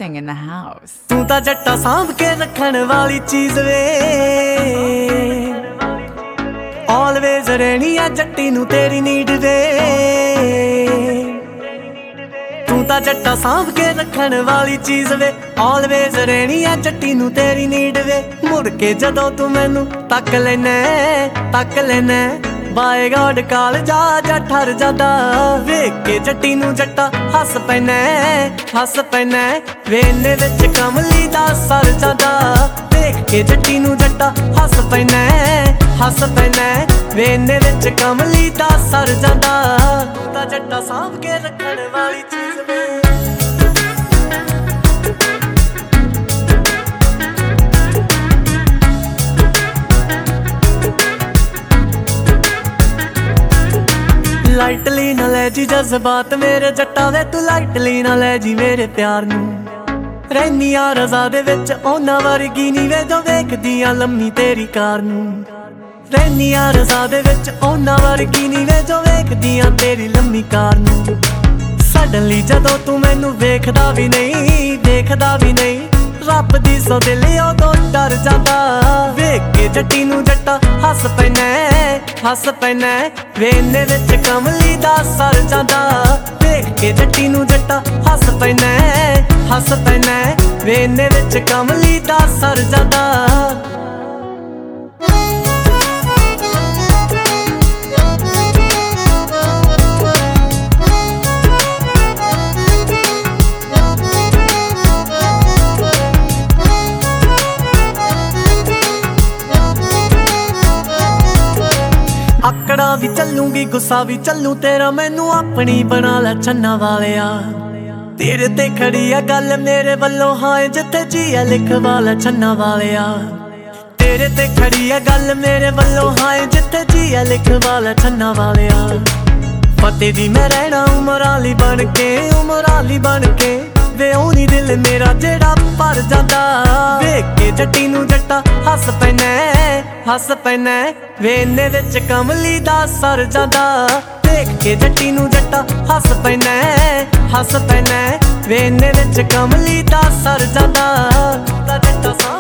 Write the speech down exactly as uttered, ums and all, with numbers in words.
dancing in the house. ਤੂੰ ਤਾਂ ਜੱਟਾ ਸਾਂਭ ਕੇ ਰੱਖਣ ਵਾਲੀ ਚੀਜ਼ ਵੇ, ਆਲਵੇਜ਼ ਰਹਿਣੀ ਆ ਜੱਟੀ ਨੂੰ ਤੇਰੀ ਨੀਡ ਵੇ। ਤੂੰ ਤਾਂ ਜੱਟਾ ਸਾਂਭ ਕੇ ਰੱਖਣ ਵਾਲੀ ਚੀਜ਼ ਵੇ, ਆਲਵੇਜ਼ ਰਹਿਣੀ ਆ ਜੱਟੀ ਨੂੰ ਤੇਰੀ ਨੀਡ ਵੇ। ਮੁੜ ਕੇ ਜਦੋਂ ਤੂੰ ਮੈਨੂੰ ਤੱਕ ਲੈਨਾ ਤੱਕ ਲੈਨਾ, ਬਾਏ ਗਾਡ ਕਾਲ ਜਾ ਜਾ ਠਰ ਜਾਂਦਾ। ਵੇਖ ਕੇ ਜੱਟੀ ਨੂੰ ਜੱਟਾ ਹੱਸ ਪੈਨਾ ਹੱਸ ਪੈਨਾ, ਵੇਨੇ ਵਿੱਚ ਕਮਲੀ ਦਾ ਸਰ ਜਾਂਦਾ। ਵੇਖ ਕੇ ਜੱਟੀ ਨੂੰ ਜੱਟਾ ਹੱਸ ਪੈਨਾ ਹੱਸ ਪੈਨਾ, ਵੇਨੇ ਵਿੱਚ ਕਮਲੀ ਦਾ ਸਰ ਜਾਂਦਾ। ਤੂੰ ਤਾਂ ਜੱਟਾ ਸਾਂਭ ਕੇ ਰੱਖਣ ਵਾਲੀ ਚੀਜ਼ ਵੇ। ਲਾਈਟਲੀ ਨਾ ਲੈ ਜੀ ਜਜ਼ਬਾਤ ਮੇਰੇ ਜੱਟਾ ਵੇ, ਤੂੰ ਲਾਈਟਲੀ ਨਾ ਲੈ ਜੀ ਮੇਰੇ ਪਿਆਰ ਨੂੰ। ਰਹਿਨੀ ਆ ਰਜ਼ਾ ਦੇ ਵਿੱਚ ਉਹਨਾਂ ਵਰਗੀ ਨੀ ਵੇ, ਜੋ ਵੇਖਦੀ ਆ ਲੰਮੀ ਤੇਰੀ ਕਾਰ ਨੂੰ। ਰਹਿਨੀ ਆ ਰਜ਼ਾ ਦੇ ਵਿੱਚ ਉਹਨਾਂ ਵਰਗੀ ਨੀ ਵੇ, ਜੋ ਵੇਖਦੀ ਆ ਤੇਰੀ ਲੰਮੀ ਕਾਰ ਨੂੰ। ਸਡਨਲੀ ਜਦੋਂ ਤੂੰ ਮੈਨੂੰ ਵੇਖਦਾ ਵੀ ਨਹੀਂ ਵੇਖਦਾ ਵੀ ਨਹੀਂ, ਰੱਬ ਦੀ ਸੋ ਦਿਲ ਉਦੋਂ ਡਰ ਜਾਂਦਾ। ਵੇਖ ਕੇ ਜੱਟੀ ਨੂੰ ਜੱਟਾ ਹੱਸ ਪੈਨਾ ਹੱਸ ਪੈਨਾ, ਵੇਨੇ ਵਿੱਚ ਕਮਲੀ ਦਾ ਸਰ ਜਾਂਦਾ। ਵੇਖ ਕੇ ਜੱਟੀ ਨੂੰ ਜੱਟਾ ਹੱਸ ਪੈਨਾ ਹੱਸ ਪੈਨਾ, ਵੇਨੇ ਵਿੱਚ ਕਮਲੀ ਦਾ ਸਰ ਜਾਂਦਾ। ਆਕੜਾ ਵੀ ਚੱਲੂਗੀ ਗੁੱਸਾ ਵੀ ਚੱਲੂ ਤੇਰਾ, ਮੈਨੂੰ ਆਪਣੀ ਬਣਾ ਲੈ ਛੰਨਾ ਵਾਲਿਆ। ਤੇਰੇ ਤੇ ਖੜੀ ਆ ਗੱਲ ਮੇਰੇ ਵੱਲੋਂ, ਹਾਂ ਜਿੱਥੇ ਜੀਆ ਲਿਖਵਾ ਲੈ ਛੰਨਾ ਵਾਲਿਆ। ਤੇਰੇ ਤੇ ਖੜੀ ਆ ਗੱਲ ਮੇਰੇ ਵੱਲੋਂ, ਹਾਂ ਜਿੱਥੇ ਜੀਆ ਲਿਖਵਾ ਲੈ ਛੰਨਾ ਵਾਲਿਆ। ਫਤਿਹ ਦੀ ਮੈਂ ਰਹਿਣਾ ਉਮਰਾਂ ਲਈ ਬਣ ਕੇ ਉਮਰਾਂ ਲਈ ਬਣ ਕੇ, ਵੇ ਉਹ ਨੀ ਦਿਲ ਮੇਰਾ ਜਿਹੜਾ ਭਰ ਜਾਂਦਾ। ਵੇਖ ਕੇ ਜੱਟੀ ਨੂੰ ਜੱਟਾ ਹੱਸ ਪੈਨਾ ਹੱਸ ਪੈਨਾ, ਵੇਨੇ ਵਿੱਚ ਕਮਲੀ ਦਾ ਸਰ ਜਾਂਦਾ। ਵੇਖ ਕੇ ਜੱਟੀ ਨੂੰ ਜੱਟਾ ਹੱਸ ਪੈਨਾ ਹੱਸ ਪੈਨਾ, ਵੇਨੇ ਵਿੱਚ ਕਮਲੀ ਦਾ ਸਰ ਜਾਂਦਾ। ਤਾਂ ਜੱਟਾ